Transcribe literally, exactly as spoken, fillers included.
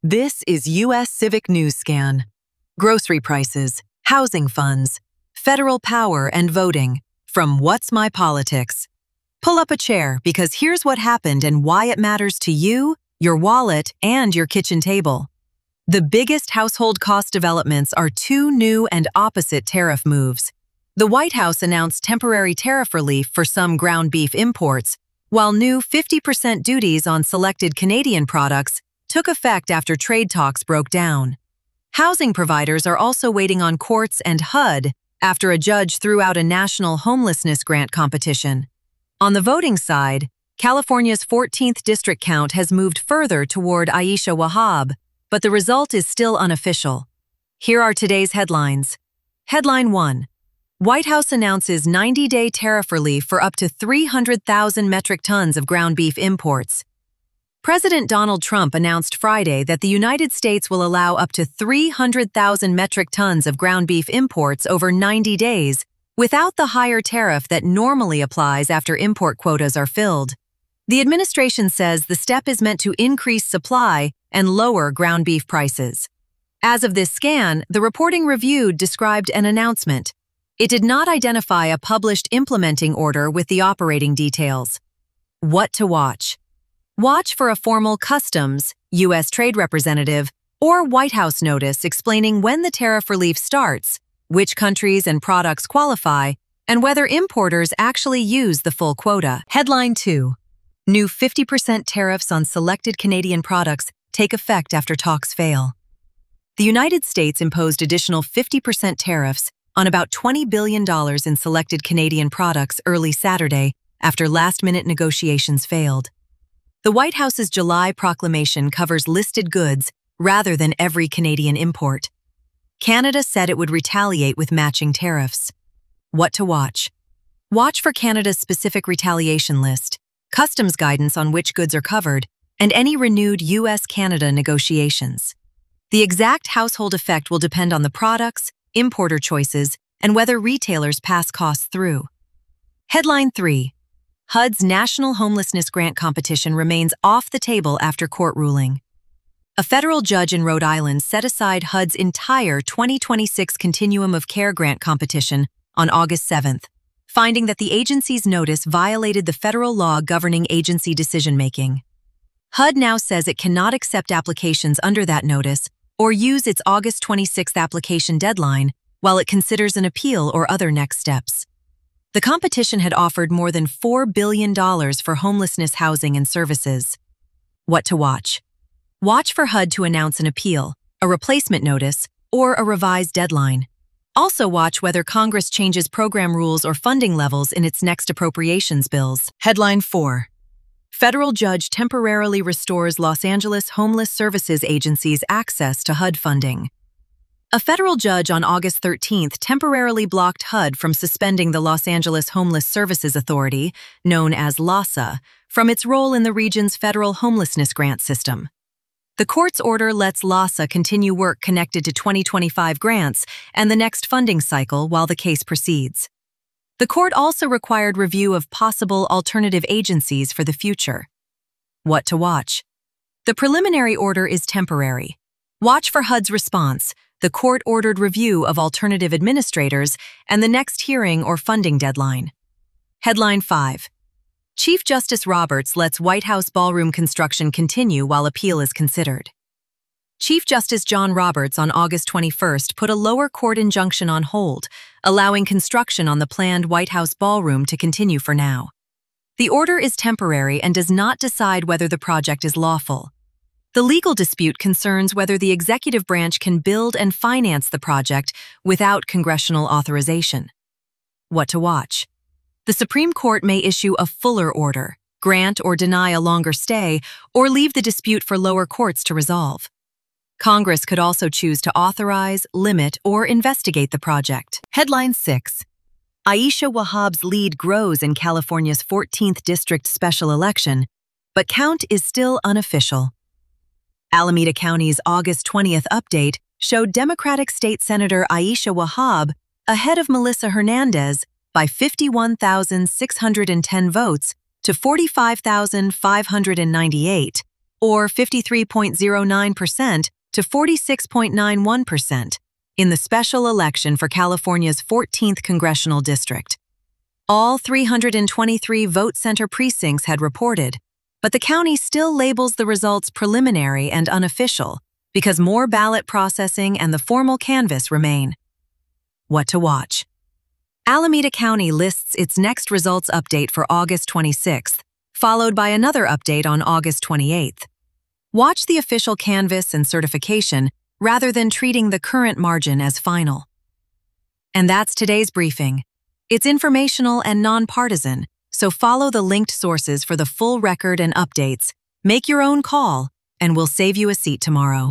This is U S Civic News Scan. Grocery prices, housing funds, federal power and voting from What's My Politics. Pull up a chair because here's what happened and why it matters to you, your wallet, and your kitchen table. The biggest household cost developments are two new and opposite tariff moves. The White House announced temporary tariff relief for some ground beef imports, while new fifty percent duties on selected Canadian products took effect after trade talks broke down. Housing providers are also waiting on courts and H U D after a judge threw out a national homelessness grant competition. On the voting side, California's fourteenth district count has moved further toward Aisha Wahab, but the result is still unofficial. Here are today's headlines. Headline one. White House announces ninety-day tariff relief for up to three hundred thousand metric tons of ground beef imports. President Donald Trump announced Friday that the United States will allow up to three hundred thousand metric tons of ground beef imports over ninety days, without the higher tariff that normally applies after import quotas are filled. The administration says the step is meant to increase supply and lower ground beef prices. As of this scan, the reporting reviewed described an announcement. It did not identify a published implementing order with the operating details. What to watch? Watch for a formal Customs, U S Trade Representative, or White House notice explaining when the tariff relief starts, which countries and products qualify, and whether importers actually use the full quota. Headline two. New fifty percent tariffs on selected Canadian products take effect after talks fail. The United States imposed additional fifty percent tariffs on about twenty billion dollars in selected Canadian products early Saturday after last-minute negotiations failed. The White House's July proclamation covers listed goods rather than every Canadian import. Canada said it would retaliate with matching tariffs. What to watch? Watch for Canada's specific retaliation list, customs guidance on which goods are covered, and any renewed U S Canada negotiations. The exact household effect will depend on the products, importer choices, and whether retailers pass costs through. Headline three. H U D's National Homelessness Grant competition remains off the table after court ruling. A federal judge in Rhode Island set aside H U D's entire twenty twenty-six Continuum of Care grant competition on August seventh, finding that the agency's notice violated the federal law governing agency decision-making. H U D now says it cannot accept applications under that notice or use its August twenty-sixth application deadline while it considers an appeal or other next steps. The competition had offered more than four billion dollars for homelessness housing and services. What to watch? Watch for H U D to announce an appeal, a replacement notice, or a revised deadline. Also watch whether Congress changes program rules or funding levels in its next appropriations bills. Headline four. Federal judge temporarily restores Los Angeles Homeless Services Agency's access to H U D funding. A federal judge on August thirteenth temporarily blocked H U D from suspending the Los Angeles Homeless Services Authority, known as LAHSA, from its role in the region's federal homelessness grant system. The court's order lets LAHSA continue work connected to twenty twenty-five grants and the next funding cycle while the case proceeds. The court also required review of possible alternative agencies for the future. What to watch? The preliminary order is temporary. Watch for H U D's response, the court-ordered review of alternative administrators, and the next hearing or funding deadline. Headline five. Chief Justice Roberts lets White House ballroom construction continue while appeal is considered. Chief Justice John Roberts on August twenty-first put a lower court injunction on hold, allowing construction on the planned White House ballroom to continue for now. The order is temporary and does not decide whether the project is lawful. The legal dispute concerns whether the executive branch can build and finance the project without congressional authorization. What to watch? The Supreme Court may issue a fuller order, grant or deny a longer stay, or leave the dispute for lower courts to resolve. Congress could also choose to authorize, limit, or investigate the project. Headline six. Aisha Wahab's lead grows in California's fourteenth District special election, but count is still unofficial. Alameda County's August twentieth update showed Democratic State Senator Aisha Wahab ahead of Melissa Hernandez by fifty-one thousand six hundred ten votes to forty-five thousand five hundred ninety-eight, or fifty-three point zero nine percent to forty-six point nine one percent, in the special election for California's fourteenth congressional district. All three hundred twenty-three vote center precincts had reported, but the county still labels the results preliminary and unofficial because more ballot processing and the formal canvass remain. What to watch? Alameda County lists its next results update for August twenty-sixth, followed by another update on August twenty-eighth. Watch the official canvass and certification rather than treating the current margin as final. And that's today's briefing. It's informational and nonpartisan, so follow the linked sources for the full record and updates. Make your own call, and we'll save you a seat tomorrow.